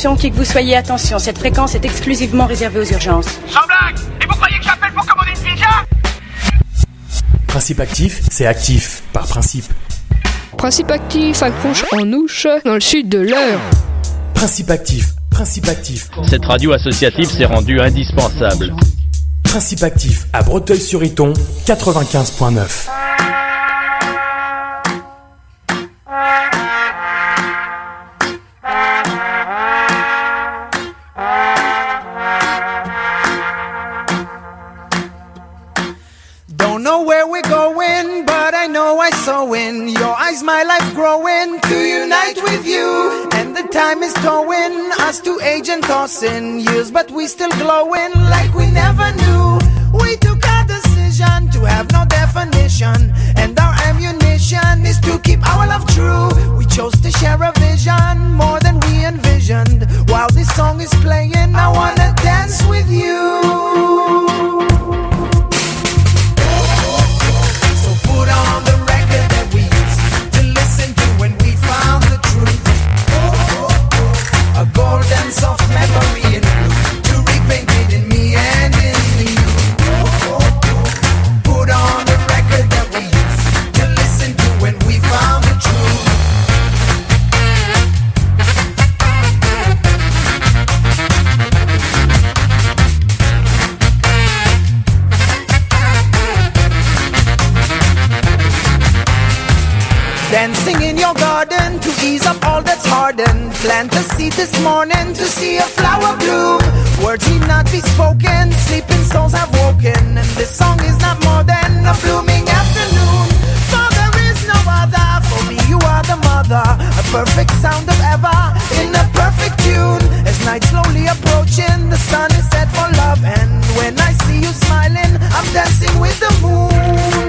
Attention, qui que vous soyez, attention, cette fréquence est exclusivement réservée aux urgences. Sans blague! Et vous croyez que j'appelle pour commander une pizza? Principe actif, c'est actif, par principe. Principe actif accroche en ouche dans le sud de l'Eure. Principe actif, principe actif. Cette radio associative s'est rendue indispensable. Principe actif à Breteuil-sur-Iton, 95.9. Don't know where we're going, but I know I saw in your eyes my life growing to unite with you. And the time is towing us to age and tossing years, but we still glowing like we never knew. We took a decision to have no definition, and our ammunition is to keep our love true. We chose to share a vision more than we envisioned. While this song is playing, I wanna dance with you. Put on the record that we used to listen to when we found the truth. A golden soft memory in blue to repaint it in me and in you. Put on the record that we used to listen to when we found the truth. Dancing in your garden to ease up all that's hardened. Plant a seed this morning to see a flower bloom. Words need not be spoken, sleeping souls have woken. And this song is not more than a blooming afternoon. For there is no other, for me you are the mother. A perfect sound of ever, in a perfect tune. As night slowly approaching, the sun is set for love. And when I see you smiling, I'm dancing with the moon.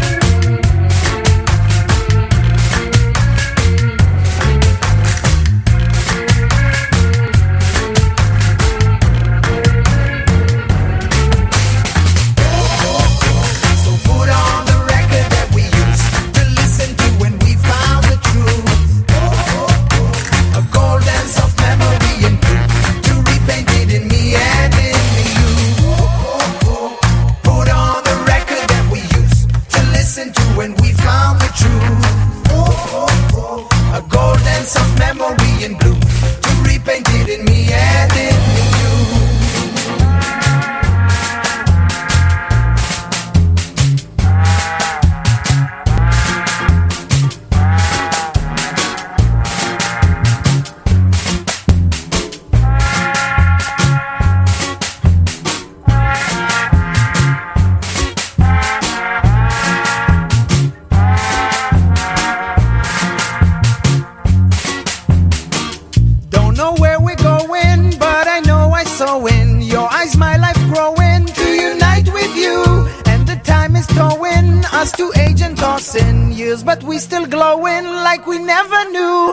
But we still glowing like we never knew.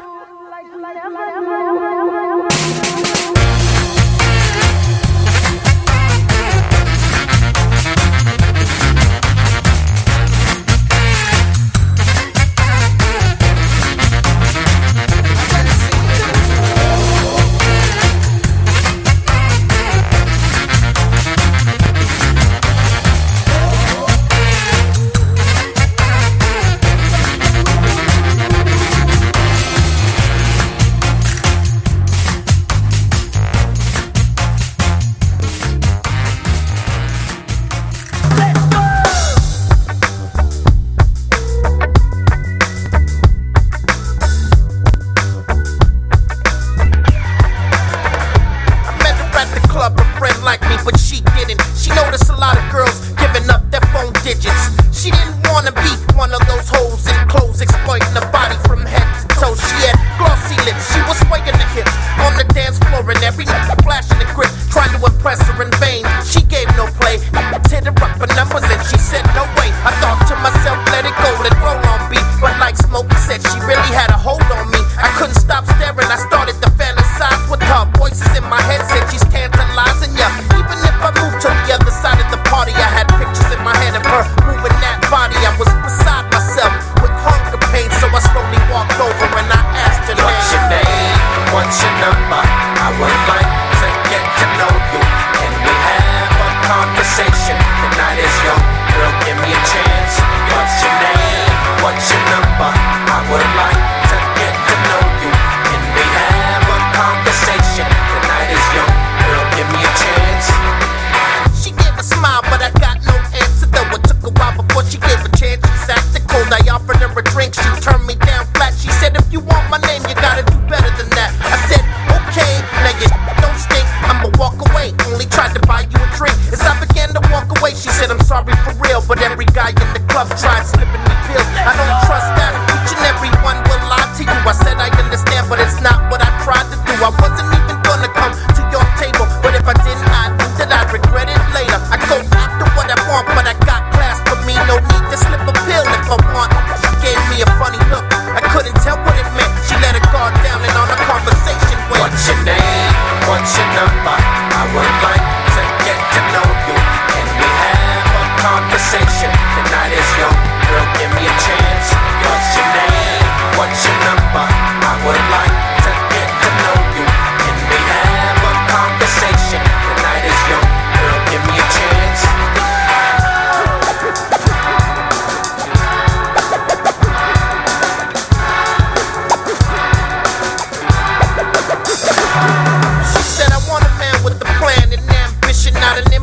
What's your number? I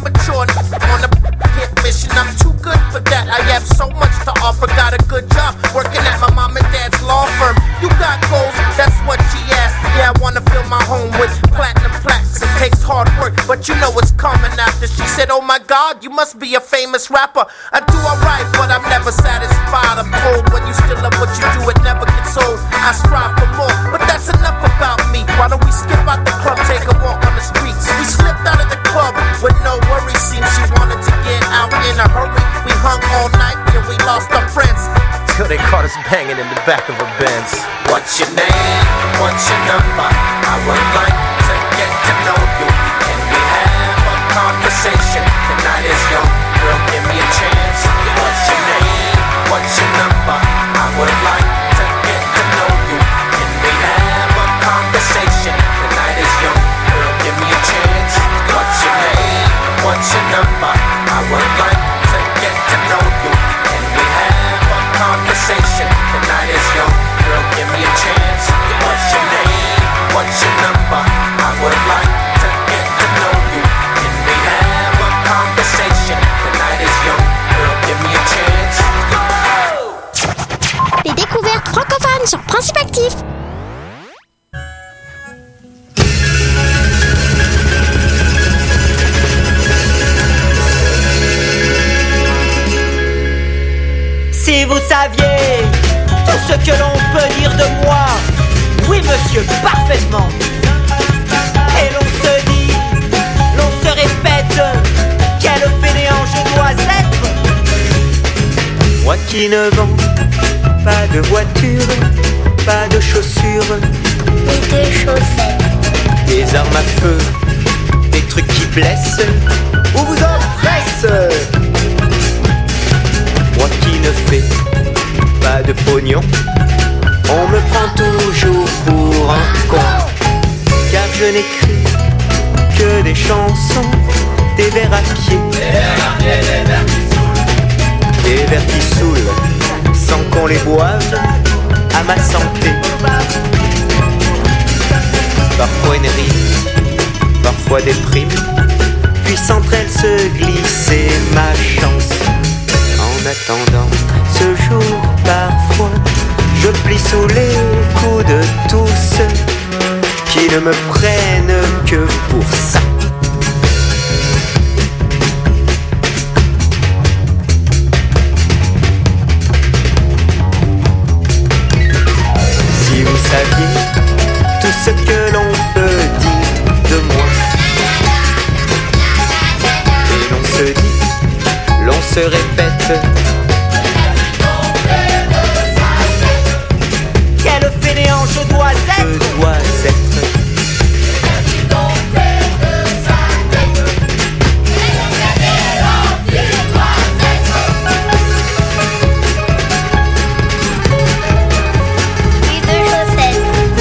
mature on a hit mission. I'm too good for that. I have so much to offer. Got a good job working at my mom and dad's law firm. You got goals, that's what she asked. Yeah, I wanna fill my home with platinum plaques. It takes hard work, but you know it's coming after. She said, oh my God, you must be a famous rapper. I do alright, but I'm never satisfied. I'm cold when you still love what you do, it never gets old. I strive for more, but that's enough about me. Why don't we skip out the club, take a walk on the streets? We slipped out of the club with no worries. Seems she wanted to get out in a hurry. We hung all night till we lost our friends, till they caught us banging in the back of a Benz. What's your name? What's your number? I would like to get to know you. Can we have a conversation? The night is young, girl, give me a chance. What's your name? What's your number? I would like to get to know you. Can we have a conversation? The night is young, girl, give me a chance. What's your name? What's your number? I would like to get to know you. Can we have a conversation? The night is young, girl, give me a chance. What's your name? What's your number? I would like to get to know you. Can we have a conversation? The night is young, girl, give me a chance. Les découvertes francophones sur Principe Actif. Si vous saviez tout ce que l'on peut dire de moi, oui monsieur, parfaitement. Et l'on se dit, l'on se répète, quel fainéant je dois être. Moi qui ne vends pas de voiture, pas de chaussures, Et des chaussettes. des armes à feu, des trucs qui blessent ou vous oppressent. Moi qui ne fais pas de pognon, on me prend toujours pour un con. Car je n'écris que des chansons, des vers à pied, des vers qui saoulent, sans qu'on les boive, à ma santé. Parfois une rime, parfois des primes, puis entre elles se glisser ma chance. En attendant ce jour, parfois, je plie sous les coups de tous ceux qui ne me prennent que pour ça. Si vous saviez tout ce que l'on peut dire de moi, et l'on se dit, l'on se répète, quel fainéant je dois être. je dois être. Oui, de chaussettes.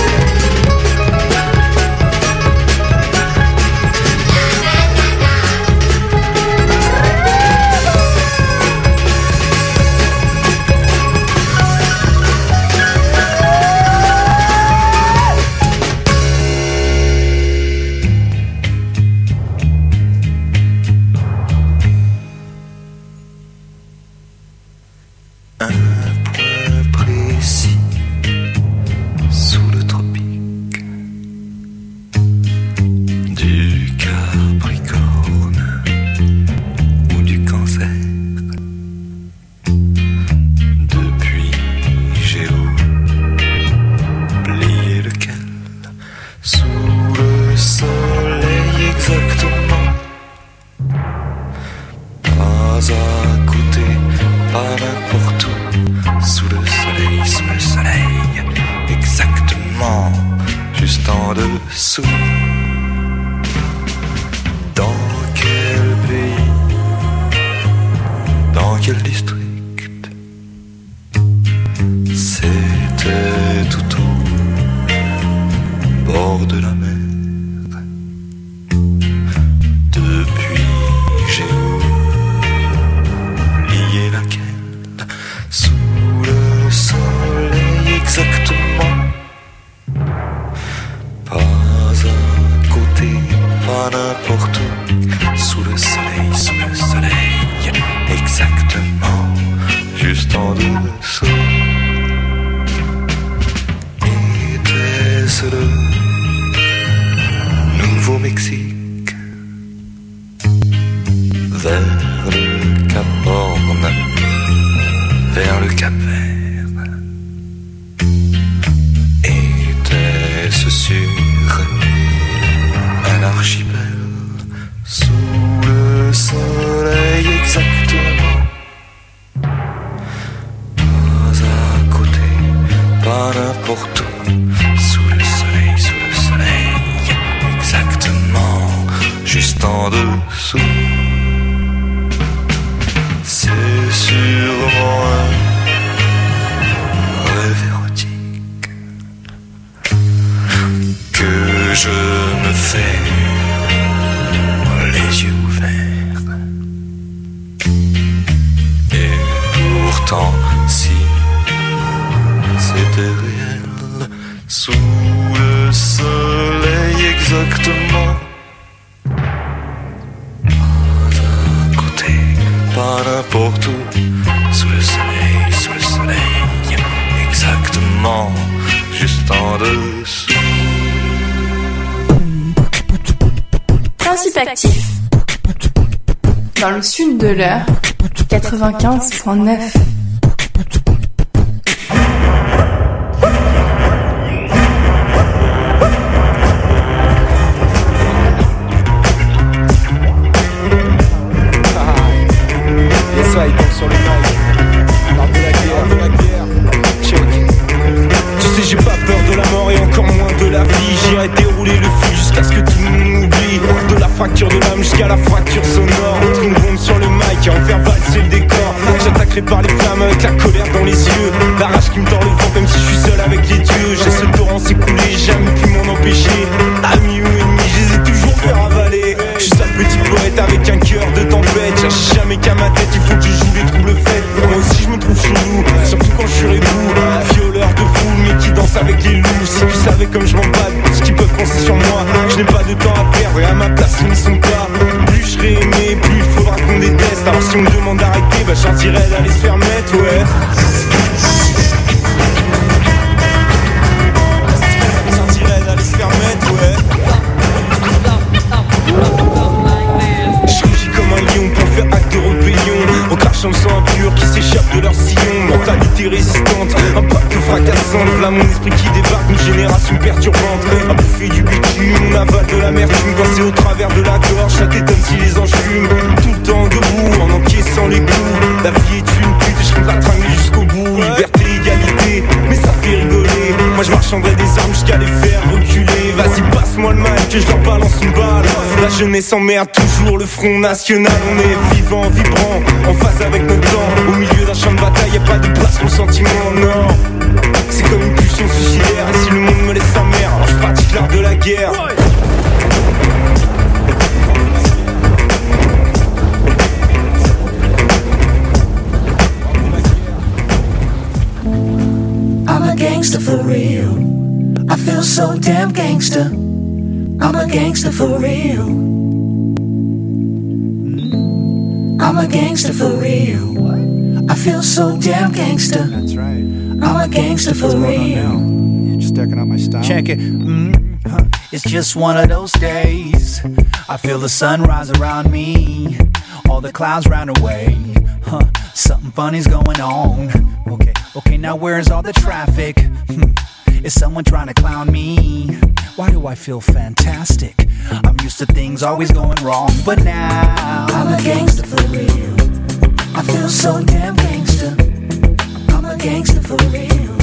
Un point précis sous le tropique du Capricorne ou du Cancer. Depuis j'ai oublié lequel, sous le soleil exactement, pas à côté, pas n'importe où, sous le soleil, exactement, juste en dessous. Dans quel pays, dans quel district, c'était tout au bord de la mer. Depuis j'ai oublié laquelle, sous le soleil exactement, pas à côté, pas n'importe où, sous le soleil vers le Cap Horn, vers le Cap Vert. Était-ce sur un archipel sous le soleil exactement? Pas à côté, pas n'importe où, sous le soleil, exactement, juste en dessous. C'est sûrement un rêve érotique que je me fais les yeux ouverts. Et pourtant, si c'était réel, sous le soleil exactement, pas à côté, pas n'importe où, sous le soleil, exactement, juste en dessous. Principe actif. Dans le sud de l'heure, 95.9. Ça, il tombe sur le mic. L'art de la guerre. Check. Tu sais, j'ai pas peur de la mort et encore moins de la vie. J'irai dérouler le fil jusqu'à ce que tout le monde m'oublie. De la fracture de l'âme jusqu'à la fracture sonore. Entre une bombe sur le mic et en faire valser le décor. J'attaquerai par les flammes avec la colère dans les yeux. La rage qui me tord le ventre même si je suis seul avec les dieux. J'ai ce torrent s'écouler, jamais pu m'en empêcher. Amis ou ennemis, je les ai toujours fait ravaler. Je suis ça le petit poète avec un cœur de tempête. Cherche jamais qu'à ma tête, il faut que je joue les troubles faits. Moi aussi je me trouve chelou, surtout quand je suis rebou. Violeur de foule mais qui danse avec les loups. Si tu savais comme je m'emballe, ce qu'ils peuvent penser sur moi. Je n'ai pas de temps à perdre et à ma place ils n'y sont pas. Plus je serai aimé, plus il faudra qu'on déteste. Alors si on me demande d'arrêter, bah j'en dirais d'aller se faire mettre, ouais. J'en dirais d'aller se faire mettre, ouais. Comme un lion pour faire acte de rébellion, en crachant le sang impur qui s'échappe de leur sillon. Mentalité résistante, un pacte fracassant. Voilà mon esprit qui débarque, une génération perturbante. À bouffer du bitume, on avale de l'amertume. Quand c'est au travers de la gorge, ça t'étonne si les anges fument. Tout le temps debout, en encaissant les coups. La vie est une pute et je compte la tringuer jusqu'au bout. Liberté, égalité, mais ça fait rigoler. Moi je marchanderai des armes jusqu'à les faire reculer. Vas-y passe-moi le mic que je leur balance une balle. La jeunesse emmerde toujours le Front National. On est vivant, vibrant, en phase avec notre temps. Au milieu d'un champ de bataille, y'a pas de place pour le sentiment, non. C'est comme une pulsion suicidaire. Et si le monde me laisse sa mère, alors je pratique l'art de la guerre. I'm a gangster for real. I feel so damn gangster. I'm a gangster for real. I'm a gangster for real. I feel so damn gangster. That's right. I'm a gangster for real. You're just decking out my style. Check it. It's just one of those days. I feel the sun rise around me. All the clouds round away. Something funny's going on. Okay, now where's all the traffic? Is someone trying to clown me? Why do I feel fantastic? I'm used to things always going wrong, but now I'm a gangster for real. I feel so damn gangster. I'm a gangster for real.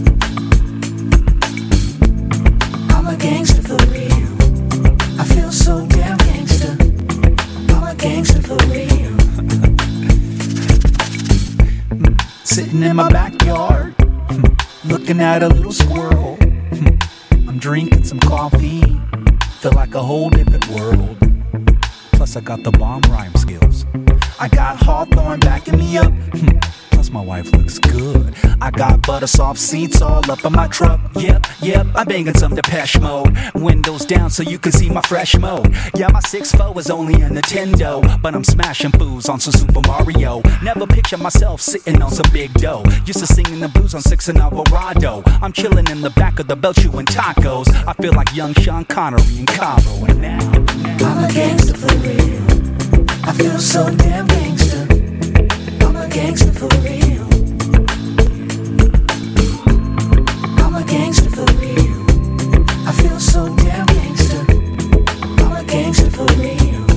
I'm a gangster for real. I feel so damn gangster. I'm a gangster for real. Sitting in my backyard, looking at a little squirrel. I'm drinking some coffee, feel like a whole different world. Plus I got the bomb rhyme skills. I got Hawthorne backing me up. Plus my wife looks good. I got butter soft seats all up in my truck. Yep, I'm banging some Depeche Mode. Windows down so you can see my fresh mode. Yeah, my 6'4" is only a Nintendo, but I'm smashing fools on some Super Mario. Never picture myself sitting on some big dough. Used to singing the blues on 6 and Alvarado. I'm chilling in the back of the belt chewing tacos. I feel like young Sean Connery in Cabo. And now I'm a gangster for real. I feel so damn gangster. I'm a gangster for real. I'm a gangster for real. I feel so damn gangster. I'm a gangster for real.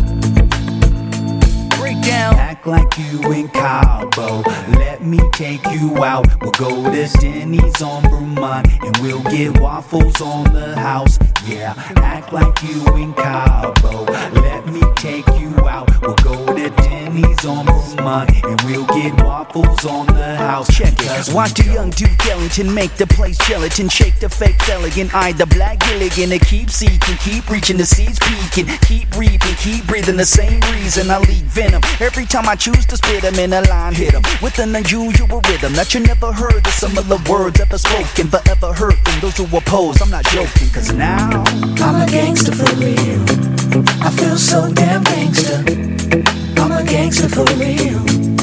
Break down. Act like you in Cabo. Let me take you out. We'll go to Denny's on Vermont and we'll get waffles on the house. Yeah, act like you in Cabo. Let me take you out. We'll go to Denny's on Vermont and we'll get waffles on the house. Check it. Watch the young Duke Ellington make the place gelatin. Shake the fake elegant. I the black Gilligan to keep seeking, keep reaching the seeds peaking, keep reaping, keep breathing the same reason I leak venom. Every time I choose to spit them in a line, hit them with an unusual rhythm that you never heard of similar words ever spoken, but ever heard from those who oppose. I'm not joking, cause now I'm a gangster for real. I feel so damn gangster. I'm a gangster for real.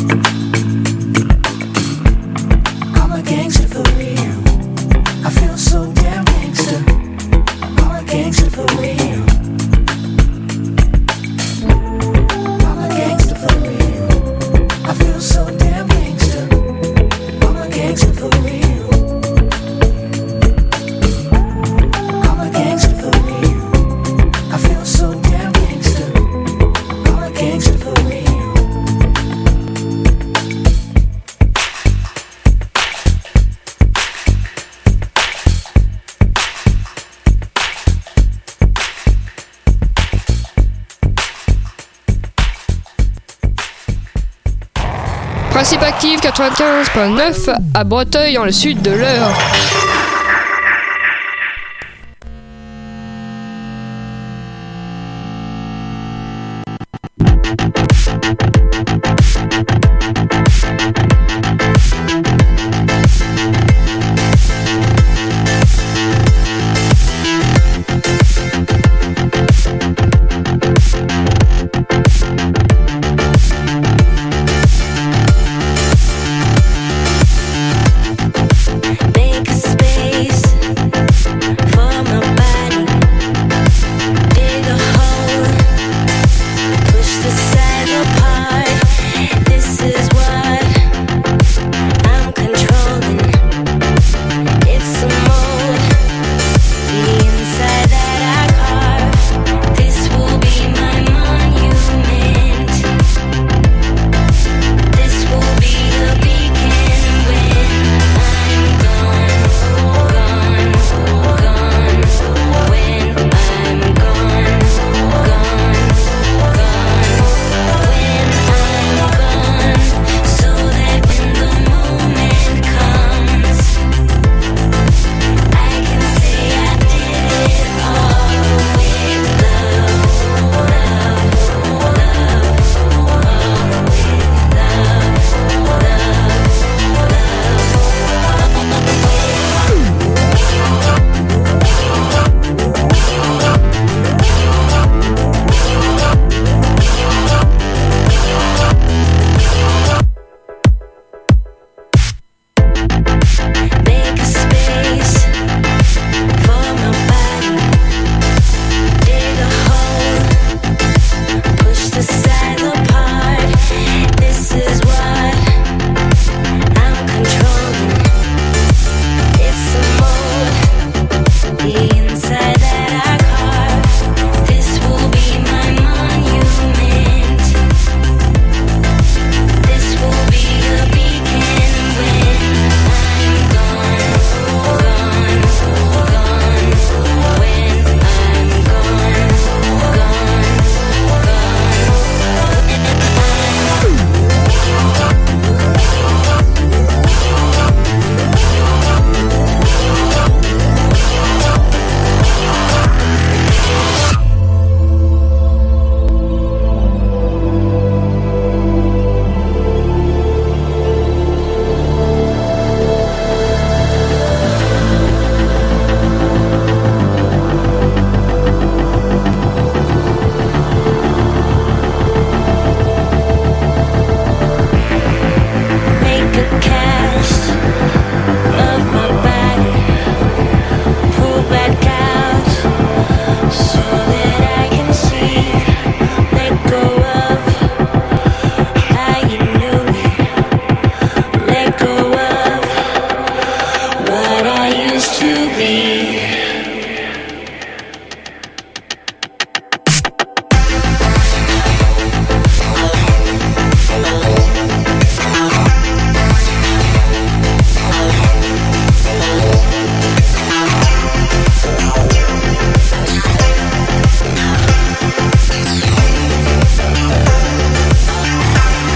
I'm a gangster for real. I feel so damn gangster. I'm a gangster for real. I'm a gangster for real. I feel so damn gangster. I'm a gangster for real. I'm a gangster for real. I feel so damn gangster. I'm a gangster for real. Principe actif 95.9 à Breteuil dans le sud de l'Eure.